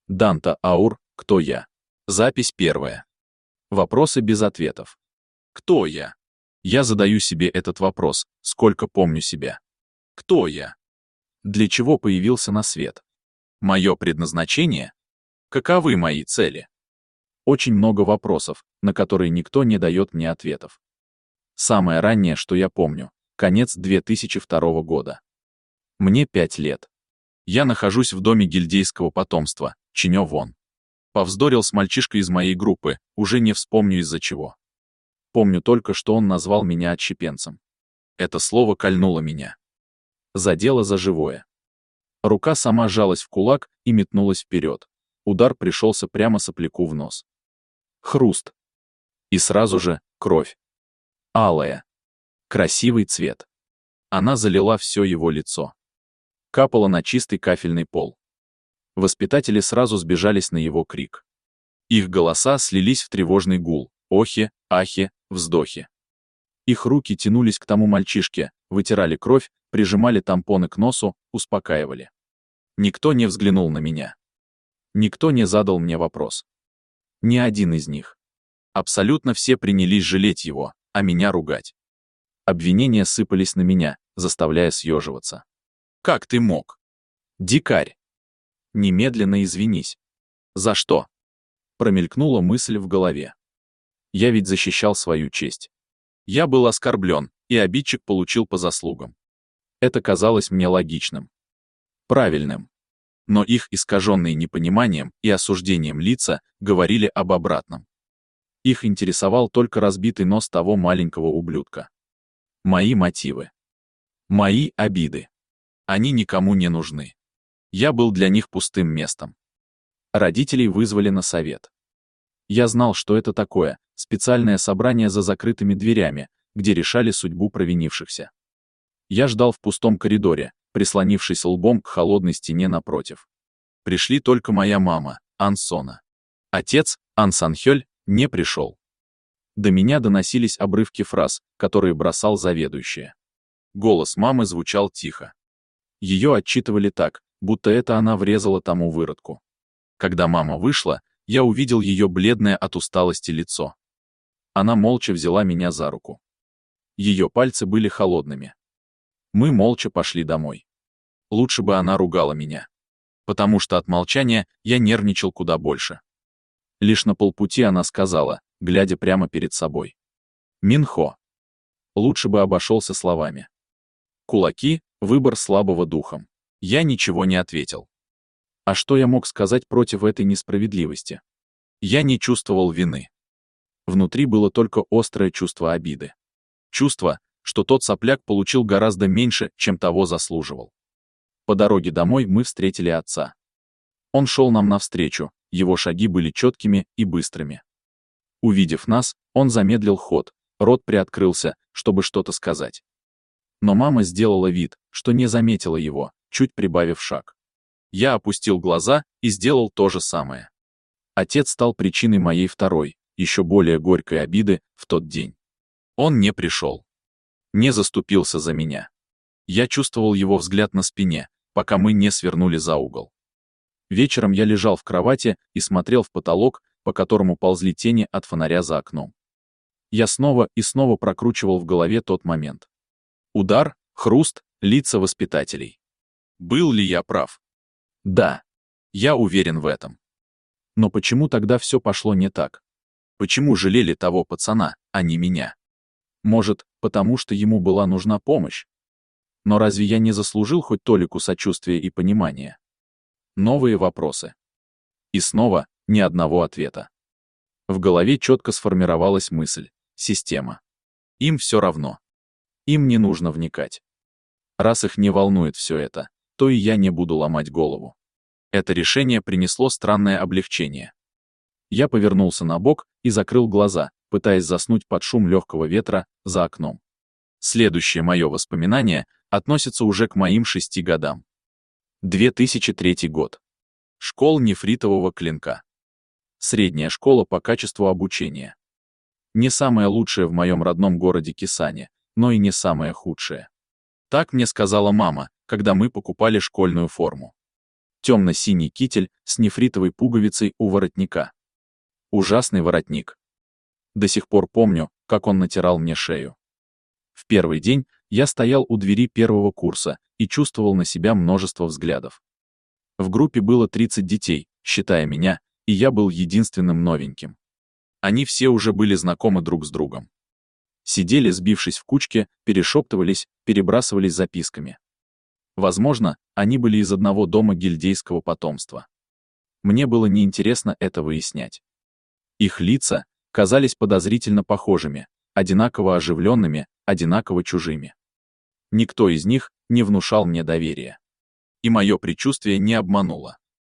Данта Аур, кто я? Запись первая. Вопросы без ответов. Кто я? Я задаю себе этот вопрос, сколько помню себя. Кто я? Для чего появился на свет? Мое предназначение? Каковы мои цели? Очень много вопросов, на которые никто не дает мне ответов. Самое раннее, что я помню, конец 2002 года. Мне 5 лет. Я нахожусь в доме гильдейского потомства, Чинё Вон. Повздорил с мальчишкой из моей группы, уже не вспомню из-за чего. Помню только, что он назвал меня отщепенцем. Это слово кольнуло меня. Задело за живое. Рука сама сжалась в кулак и метнулась вперед. Удар пришелся прямо сопляку в нос. Хруст. И сразу же кровь. Алая. Красивый цвет. Она залила все его лицо. Капала на чистый кафельный пол. Воспитатели сразу сбежались на его крик. Их голоса слились в тревожный гул, охи, ахи, вздохи. Их руки тянулись к тому мальчишке, вытирали кровь, прижимали тампоны к носу, успокаивали. Никто не взглянул на меня. Никто не задал мне вопрос. Ни один из них. Абсолютно все принялись жалеть его, а меня ругать. Обвинения сыпались на меня, заставляя съеживаться. Как ты мог? Дикарь. Немедленно извинись. За что? Промелькнула мысль в голове. Я ведь защищал свою честь. Я был оскорблен, и обидчик получил по заслугам. Это казалось мне логичным. Правильным. Но их искаженные непониманием и осуждением лица говорили об обратном. Их интересовал только разбитый нос того маленького ублюдка. Мои мотивы. Мои обиды. Они никому не нужны. Я был для них пустым местом. Родителей вызвали на совет. Я знал, что это такое, специальное собрание за закрытыми дверями, где решали судьбу провинившихся. Я ждал в пустом коридоре, прислонившись лбом к холодной стене напротив. Пришли только моя мама, Ан Сона. Отец, Ан Санхёль, не пришел. До меня доносились обрывки фраз, которые бросал заведующая. Голос мамы звучал тихо. Ее отчитывали так, будто это она врезала тому выродку. Когда мама вышла, я увидел ее бледное от усталости лицо. Она молча взяла меня за руку. Ее пальцы были холодными. Мы молча пошли домой. Лучше бы она ругала меня. Потому что от молчания я нервничал куда больше. Лишь на полпути она сказала, глядя прямо перед собой. Минхо. Лучше бы обошелся словами. Кулаки — выбор слабого духом. Я ничего не ответил. А что я мог сказать против этой несправедливости? Я не чувствовал вины. Внутри было только острое чувство обиды. Чувство, что тот сопляк получил гораздо меньше, чем того заслуживал. По дороге домой мы встретили отца. Он шел нам навстречу, его шаги были четкими и быстрыми. Увидев нас, он замедлил ход, рот приоткрылся, чтобы что-то сказать. Но мама сделала вид, что не заметила его, чуть прибавив шаг. Я опустил глаза и сделал то же самое. Отец стал причиной моей второй, еще более горькой обиды в тот день. Он не пришел. Не заступился за меня. Я чувствовал его взгляд на спине, пока мы не свернули за угол. Вечером я лежал в кровати и смотрел в потолок, по которому ползли тени от фонаря за окном. Я снова и снова прокручивал в голове тот момент. Удар, хруст, лица воспитателей. Был ли я прав? Да. Я уверен в этом. Но почему тогда все пошло не так? Почему жалели того пацана, а не меня? Может, потому что ему была нужна помощь? Но разве я не заслужил хоть толику сочувствия и понимания? Новые вопросы. И снова ни одного ответа. В голове четко сформировалась мысль. Система. Им все равно. Им не нужно вникать. Раз их не волнует все это, то и я не буду ломать голову. Это решение принесло странное облегчение. Я повернулся на бок и закрыл глаза, пытаясь заснуть под шум легкого ветра за окном. Следующее мое воспоминание относится уже к моим 6 годам. 2003 год. Школа нефритового клинка. Средняя школа по качеству обучения. Не самая лучшая в моем родном городе Кисане, но и не самая худшая. Так мне сказала мама, когда мы покупали школьную форму. Темно-синий китель с нефритовой пуговицей у воротника. Ужасный воротник. До сих пор помню, как он натирал мне шею. В первый день я стоял у двери первого курса и чувствовал на себя множество взглядов. В группе было 30 детей, считая меня, и я был единственным новеньким. Они все уже были знакомы друг с другом. Сидели, сбившись в кучке, перешептывались, перебрасывались записками. Возможно, они были из одного дома гильдейского потомства. Мне было неинтересно это выяснять. Их лица казались подозрительно похожими, одинаково оживленными, одинаково чужими. Никто из них не внушал мне доверия. И мое предчувствие не обмануло.